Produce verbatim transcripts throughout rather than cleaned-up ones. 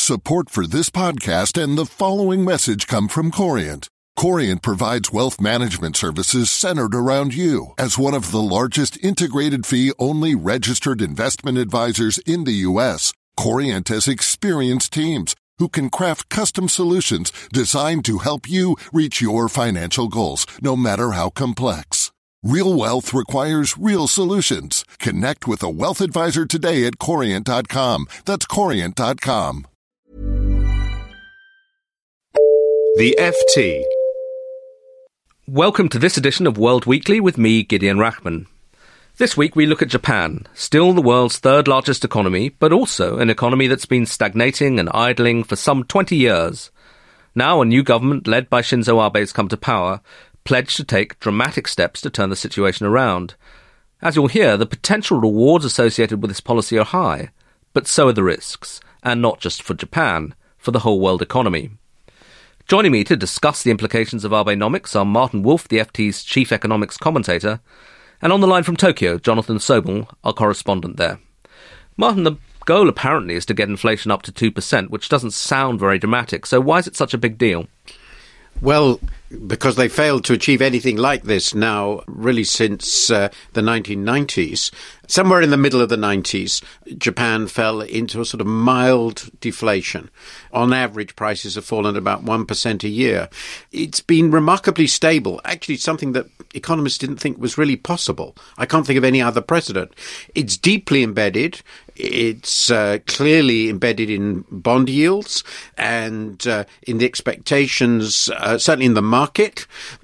Support for this podcast and the following message come from Corient. Corient provides wealth management services centered around you. As one of the largest integrated fee-only registered investment advisors in the U S, Corient has experienced teams who can craft custom solutions designed to help you reach your financial goals, no matter how complex. Real wealth requires real solutions. Connect with a wealth advisor today at corient dot com. That's corient dot com. The F T. Welcome to this edition of World Weekly with me, Gideon Rachman. This week we look at Japan, still the world's third largest economy, but also an economy that's been stagnating and idling for some twenty years. Now a new government led by Shinzo Abe has come to power, pledged to take dramatic steps to turn the situation around. As you'll hear, the potential rewards associated with this policy are high, but so are the risks, and not just for Japan, for the whole world economy. Joining me to discuss the implications of Abenomics are Martin Wolf, the F T's chief economics commentator, and on the line from Tokyo, Jonathan Sobel, our correspondent there. Martin, the goal apparently is to get inflation up to two percent, which doesn't sound very dramatic, so why is it such a big deal? Well, because they failed to achieve anything like this now, really since uh, the nineteen nineties. Somewhere in the middle of the nineties, Japan fell into a sort of mild deflation. On average, prices have fallen about one percent a year. It's been remarkably stable, actually something that economists didn't think was really possible. I can't think of any other precedent. It's deeply embedded. It's uh, clearly embedded in bond yields and uh, in the expectations, uh, certainly in the market.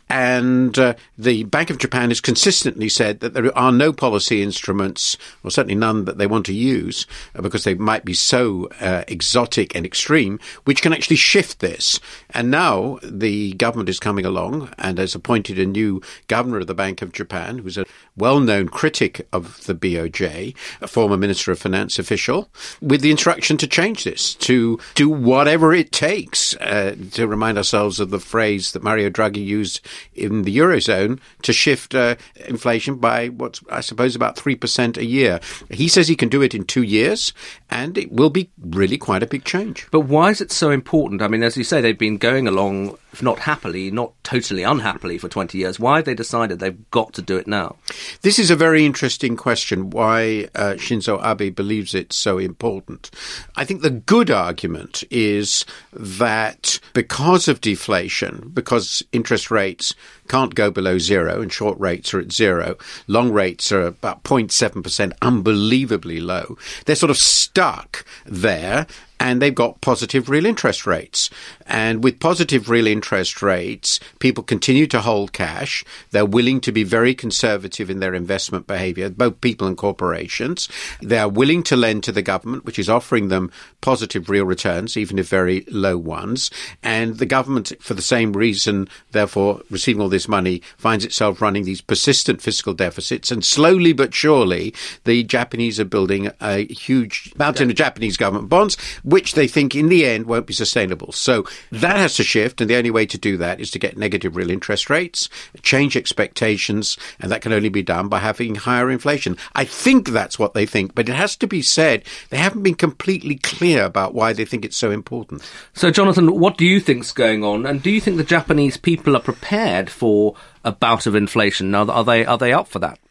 And uh, the Bank of Japan has consistently said that there are no policy instruments, or certainly none that they want to use, uh, because they might be so uh, exotic and extreme, which can actually shift this. And now the government is coming along and has appointed a new governor of the Bank of Japan, who's a well-known critic of the B O J, a former Minister of Finance official, with the instruction to change this, to do whatever it takes, uh, to remind ourselves of the phrase that Mario Draghi used in the Eurozone, to shift uh, inflation by what's, I suppose, about three percent a year. He says he can do it in two years, and it will be really quite a big change. But why is it so important? I mean, as you say, they've been going along, if not happily, not totally unhappily for twenty years. Why have they decided they've got to do it now? This is a very interesting question, why uh, Shinzo Abe believes it's so important. I think the good argument is that because of deflation, because interest rates can't go below zero and short rates are at zero, long rates are about zero point seven percent, unbelievably low, they're sort of stuck there. And they've got positive real interest rates. And with positive real interest rates, people continue to hold cash. They're willing to be very conservative in their investment behavior, both people and corporations. They are willing to lend to the government, which is offering them positive real returns, even if very low ones. And the government, for the same reason, therefore, receiving all this money, finds itself running these persistent fiscal deficits. And slowly but surely, the Japanese are building a huge mountain of Japanese government bonds, which they think in the end won't be sustainable. So that has to shift, and the only way to do that is to get negative real interest rates, change expectations, and that can only be done by having higher inflation. I think that's what they think, but it has to be said, they haven't been completely clear about why they think it's so important. So, Jonathan, what do you think's going on, and do you think the Japanese people are prepared for a bout of inflation? Now, are they are they up for that?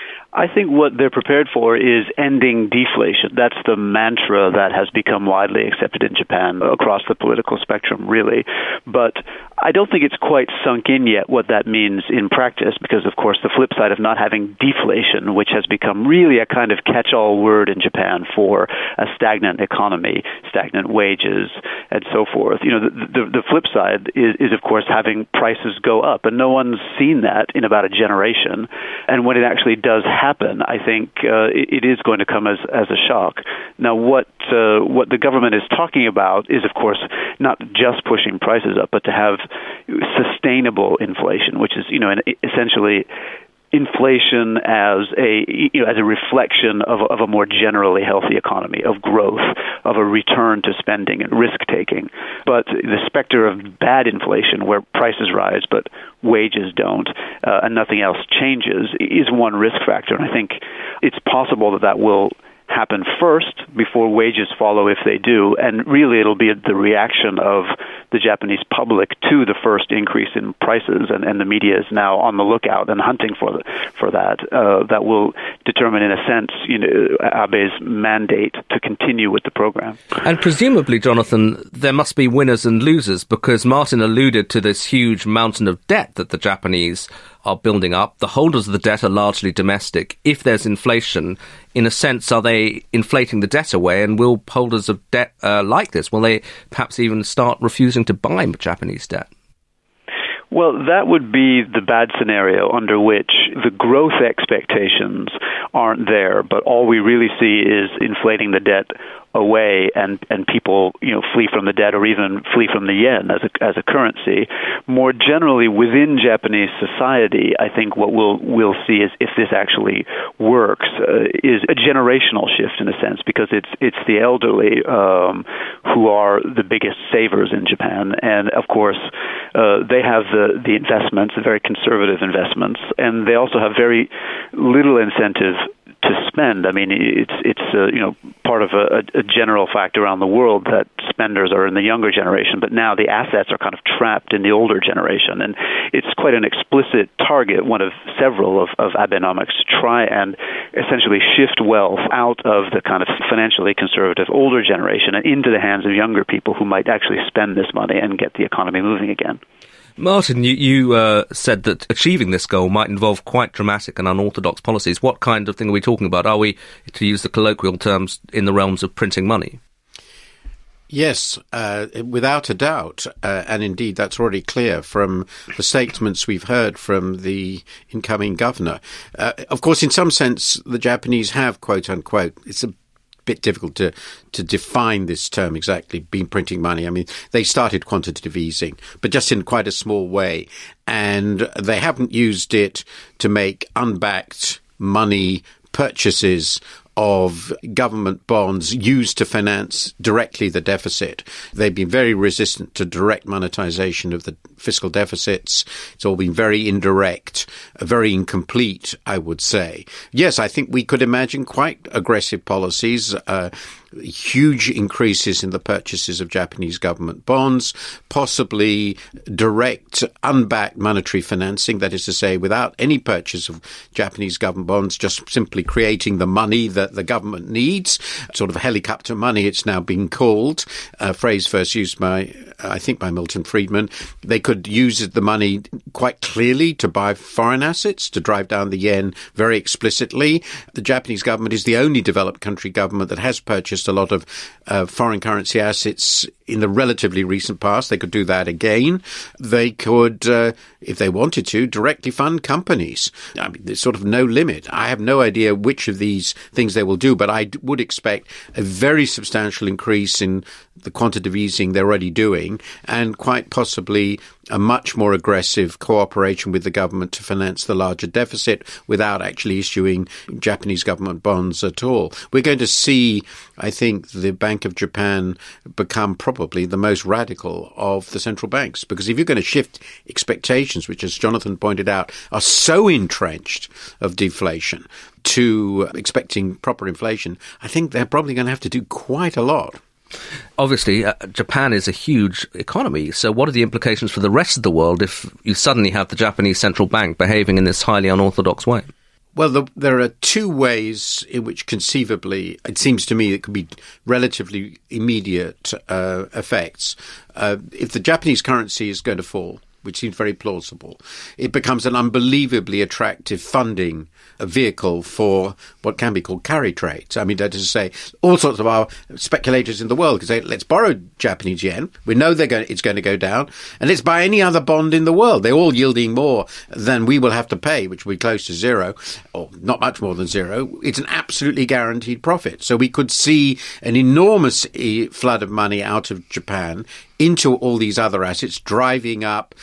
I think what they're prepared for is ending deflation. That's the mantra that has become widely accepted in Japan across the political spectrum, really. But I don't think it's quite sunk in yet what that means in practice, because, of course, the flip side of not having deflation, which has become really a kind of catch-all word in Japan for a stagnant economy, stagnant wages, and so forth. You know, the, the, the flip side is, is, of course, having prices go up, and no one's seen that in about a generation. And when it actually does happen, I think uh, it, it is going to come as, as a shock. Now, what uh, what the government is talking about is, of course, not just pushing prices up, but to have sustainable inflation, which is, you know, an, essentially inflation as a you know as a reflection of, of a more generally healthy economy, of growth, of a return to spending and risk taking. But the specter of bad inflation, where prices rise but wages don't, uh, and nothing else changes, is one risk factor. And I think it's possible that that will happen first before wages follow if they do. And really it'll be the reaction of the Japanese public to the first increase in prices, and, and the media is now on the lookout and hunting for the, for that. Uh, that will determine, in a sense, you know, Abe's mandate to continue with the program. And presumably, Jonathan, there must be winners and losers, because Martin alluded to this huge mountain of debt that the Japanese are building up. The holders of the debt are largely domestic. If there's inflation, in a sense, are they inflating the debt away? And will holders of debt uh, like this, will they perhaps even start refusing to buy Japanese debt? Well, that would be the bad scenario under which the growth expectations aren't there, but all we really see is inflating the debt away, and, and people, you know, flee from the debt or even flee from the yen as a, as a currency. More generally, within Japanese society, I think what we'll, we'll see is, if this actually works, uh, is a generational shift in a sense, because it's, it's the elderly um, who are the biggest savers in Japan. And of course, uh, they have the, the investments, the very conservative investments, and they also have very little incentive to spend. I mean, it's it's uh, you know, part of a, a general fact around the world that spenders are in the younger generation, but now the assets are kind of trapped in the older generation, and it's quite an explicit target, one of several of, of Abenomics, to try and essentially shift wealth out of the kind of financially conservative older generation and into the hands of younger people who might actually spend this money and get the economy moving again. Martin, you, you uh, said that achieving this goal might involve quite dramatic and unorthodox policies. What kind of thing are we talking about? Are we, to use the colloquial terms, in the realms of printing money? Yes, uh, without a doubt. Uh, and indeed, that's already clear from the statements we've heard from the incoming governor. Uh, of course, in some sense, the Japanese have, quote unquote, it's a bit difficult to, to define this term exactly, been printing money. I mean, they started quantitative easing, but just in quite a small way. And they haven't used it to make unbacked money purchases of government bonds used to finance directly the deficit. They've been very resistant to direct monetization of the fiscal deficits. It's all been very indirect, very incomplete, I would say. Yes, I think we could imagine quite aggressive policies, uh, huge increases in the purchases of Japanese government bonds, possibly direct, unbacked monetary financing, that is to say, without any purchase of Japanese government bonds, just simply creating the money that the government needs, sort of helicopter money, it's now being called, a phrase first used by, I think, by Milton Friedman. They could use the money quite clearly to buy foreign assets, to drive down the yen very explicitly. The Japanese government is the only developed country government that has purchased a lot of uh, foreign currency assets in the relatively recent past. They could do that again. They could, uh, if they wanted to, directly fund companies. I mean, there's sort of no limit. I have no idea which of these things they will do, but I would expect a very substantial increase in the quantitative easing they're already doing, and quite possibly a much more aggressive cooperation with the government to finance the larger deficit without actually issuing Japanese government bonds at all. We're going to see, I think, the Bank of Japan become probably the most radical of the central banks, because if you're going to shift expectations, which, as Jonathan pointed out, are so entrenched of deflation, to expecting proper inflation, I think they're probably going to have to do quite a lot. Obviously, uh, Japan is a huge economy, so what are the implications for the rest of the world if you suddenly have the Japanese central bank behaving in this highly unorthodox way? Well, the, there are two ways in which conceivably, it seems to me, it could be relatively immediate uh, effects. Uh, if the Japanese currency is going to fall, which seems very plausible, it becomes an unbelievably attractive funding vehicle for what can be called carry trades. I mean, that is to say, all sorts of our speculators in the world can say, let's borrow Japanese yen. We know they're going, it's going to go down, and let's buy any other bond in the world. They're all yielding more than we will have to pay, which will be close to zero, or not much more than zero. It's an absolutely guaranteed profit. So we could see an enormous flood of money out of Japan into all these other assets, driving up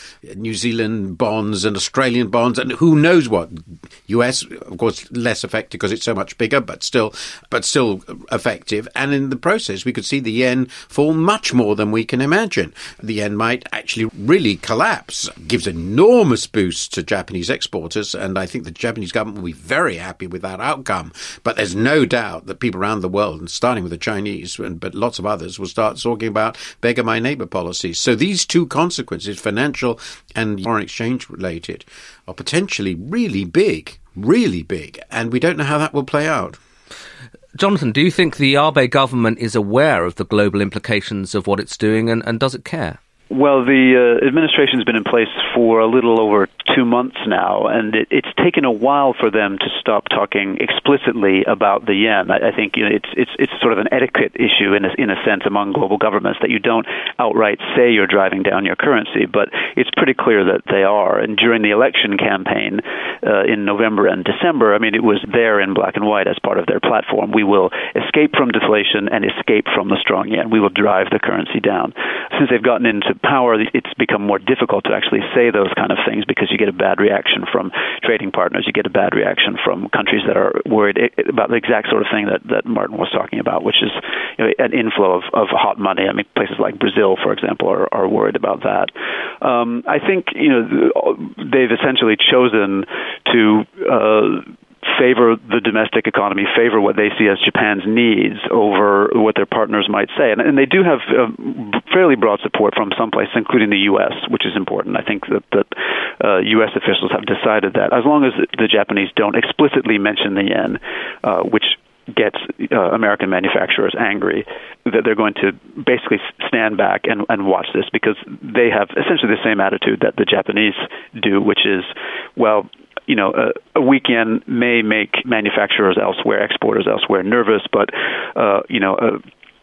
New Zealand bonds and Australian bonds and who knows what. U S, of course, less effective because it's so much bigger, but still, but still effective. And in the process, we could see the yen fall much more than we can imagine. The yen might actually really collapse. It gives enormous boost to Japanese exporters, and I think the Japanese government will be very happy with that outcome. But there's no doubt that people around the world, and starting with the Chinese, but lots of others, will start talking about beggar my neighbor policies. So these two consequences, financial and foreign exchange related, are potentially really big, really big, and we don't know how that will play out. Jonathan, do you think the Abe government is aware of the global implications of what it's doing, and, and does it care? Well, the uh, administration's been in place for a little over two months now, and it, it's taken a while for them to stop talking explicitly about the yen. I, I think you know, it's it's it's sort of an etiquette issue in a, in a sense among global governments that you don't outright say you're driving down your currency, but it's pretty clear that they are. And during the election campaign uh, in November and December, I mean, it was there in black and white as part of their platform. We will escape from deflation and escape from the strong yen. We will drive the currency down. Since they've gotten into power, it's become more difficult to actually say those kind of things because you get a bad reaction from trading partners. You get a bad reaction from countries that are worried about the exact sort of thing that, that Martin was talking about, which is you know, an inflow of, of hot money. I mean, places like Brazil, for example, are, are worried about that. Um, I think you know they've essentially chosen to uh, favor the domestic economy, favor what they see as Japan's needs over what their partners might say. And, and they do have uh, fairly broad support from some places, including the U S, which is important. I think that, that uh, U S officials have decided that as long as the Japanese don't explicitly mention the yen, uh, which gets uh, American manufacturers angry, that they're going to basically stand back and, and watch this because they have essentially the same attitude that the Japanese do, which is, well, you know, a, a weak yen may make manufacturers elsewhere, exporters elsewhere nervous, but, uh, you know, a,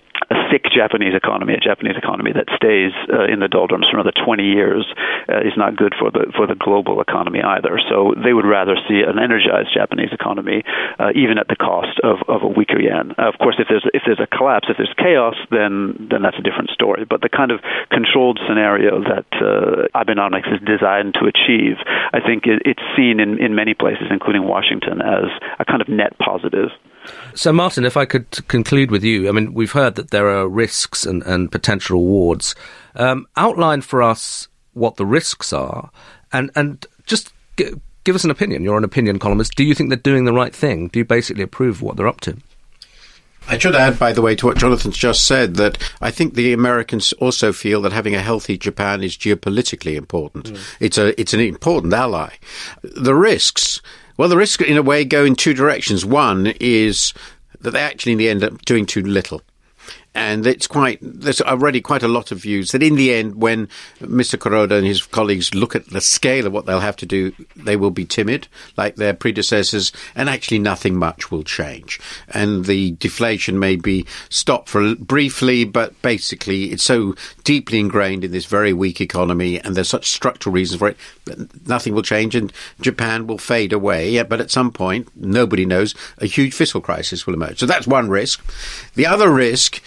a sick Japanese economy, a Japanese economy that stays uh, in the doldrums for another twenty years uh, is not good for the for the global economy either. So they would rather see an energized Japanese economy, uh, even at the cost of, of a weaker yen. Uh, of course, if there's if there's a collapse, if there's chaos, then then that's a different story. But the kind of controlled scenario that uh, Abenomics is designed to achieve, I think it, it's seen in, in many places, including Washington, as a kind of net positive. So, Martin, if I could conclude with you, I mean, we've heard that there are risks and, and potential rewards. Um, outline for us what the risks are, and, and just g- give us an opinion. You're an opinion columnist. Do you think they're doing the right thing? Do you basically approve of what they're up to? I should add, by the way, to what Jonathan's just said, that I think the Americans also feel that having a healthy Japan is geopolitically important. Mm. It's a it's an important ally. The risks... Well, the risks, in a way, go in two directions. One is that they actually end up doing too little. And it's quite, there's already quite a lot of views that in the end, when Mister Kuroda and his colleagues look at the scale of what they'll have to do, they will be timid, like their predecessors, and actually nothing much will change. And the deflation may be stopped for briefly, but basically it's so deeply ingrained in this very weak economy, and there's such structural reasons for it, that nothing will change, and Japan will fade away. Yeah, but at some point, nobody knows, a huge fiscal crisis will emerge. So that's one risk. The other risk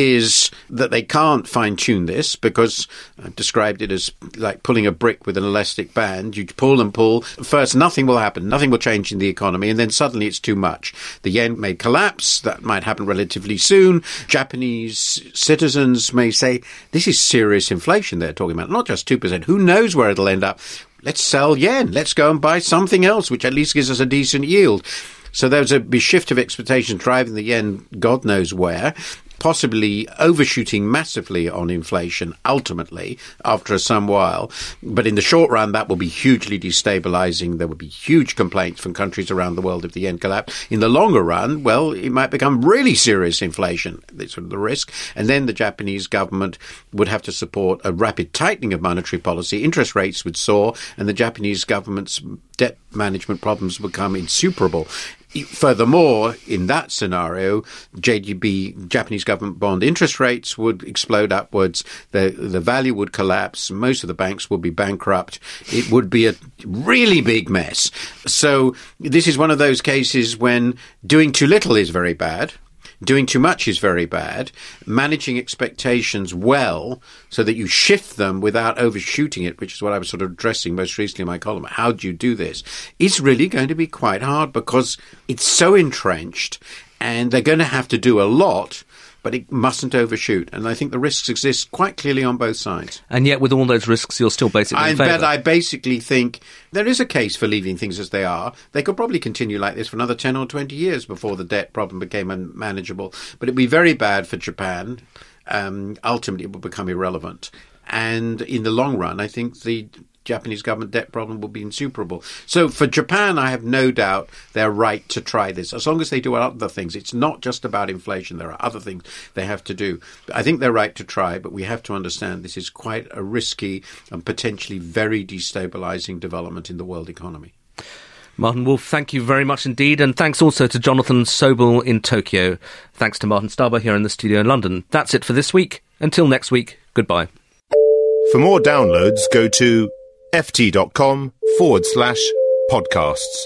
is that they can't fine-tune this because I've described it as like pulling a brick with an elastic band. You pull and pull. First, nothing will happen. Nothing will change in the economy. And then suddenly it's too much. The yen may collapse. That might happen relatively soon. Japanese citizens may say, this is serious inflation they're talking about, not just two percent. Who knows where it'll end up? Let's sell yen. Let's go and buy something else, which at least gives us a decent yield. So there's a shift of expectations driving the yen God knows where, possibly overshooting massively on inflation ultimately after some while. But in the short run, that will be hugely destabilizing. There will be huge complaints from countries around the world if the yen collapses. In the longer run, well, it might become really serious inflation. That's sort of the risk. And then the Japanese government would have to support a rapid tightening of monetary policy. Interest rates would soar, and the Japanese government's debt management problems would become insuperable. Furthermore, in that scenario, J G B, Japanese government bond interest rates would explode upwards. The, the value would collapse. Most of the banks would be bankrupt. It would be a really big mess. So this is one of those cases when doing too little is very bad. Doing too much is very bad. Managing expectations well so that you shift them without overshooting it, which is what I was sort of addressing most recently in my column. How do you do this? Is really going to be quite hard because it's so entrenched and they're going to have to do a lot, but it mustn't overshoot. And I think the risks exist quite clearly on both sides. And yet with all those risks, you're still basically I in favour. bet I basically think there is a case for leaving things as they are. They could probably continue like this for another ten or twenty years before the debt problem became unmanageable. But it'd be very bad for Japan. Um, ultimately, it will become irrelevant. And in the long run, I think the Japanese government debt problem will be insuperable. So for Japan, I have no doubt they're right to try this, as long as they do other things. It's not just about inflation. There are other things they have to do. I think they're right to try, but we have to understand this is quite a risky and potentially very destabilizing development in the world economy. Martin Wolf, thank you very much indeed, and thanks also to Jonathan Sobel in Tokyo. Thanks to Martin Starber here in the studio in London. That's it for this week. Until next week, goodbye. For more downloads, go to ft.com forward slash podcasts.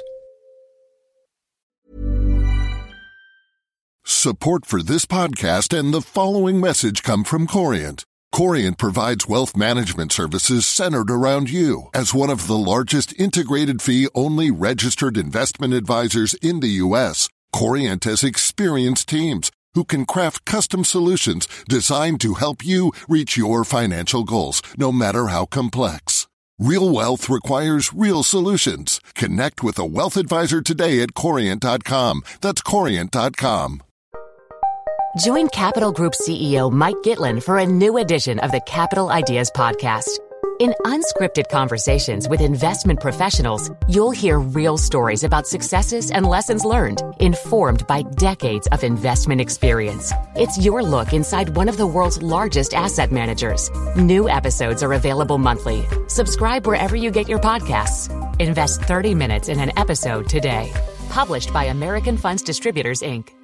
Support for this podcast and the following message come from Corient. Corient provides wealth management services centered around you. As one of the largest integrated fee-only registered investment advisors in the U S, Corient has experienced teams who can craft custom solutions designed to help you reach your financial goals, no matter how complex. Real wealth requires real solutions. Connect with a wealth advisor today at Corient dot com. That's Corient dot com. Join Capital Group C E O Mike Gitlin for a new edition of the Capital Ideas Podcast. In unscripted conversations with investment professionals, you'll hear real stories about successes and lessons learned, informed by decades of investment experience. It's your look inside one of the world's largest asset managers. New episodes are available monthly. Subscribe wherever you get your podcasts. Invest thirty minutes in an episode today. Published by American Funds Distributors, Incorporated.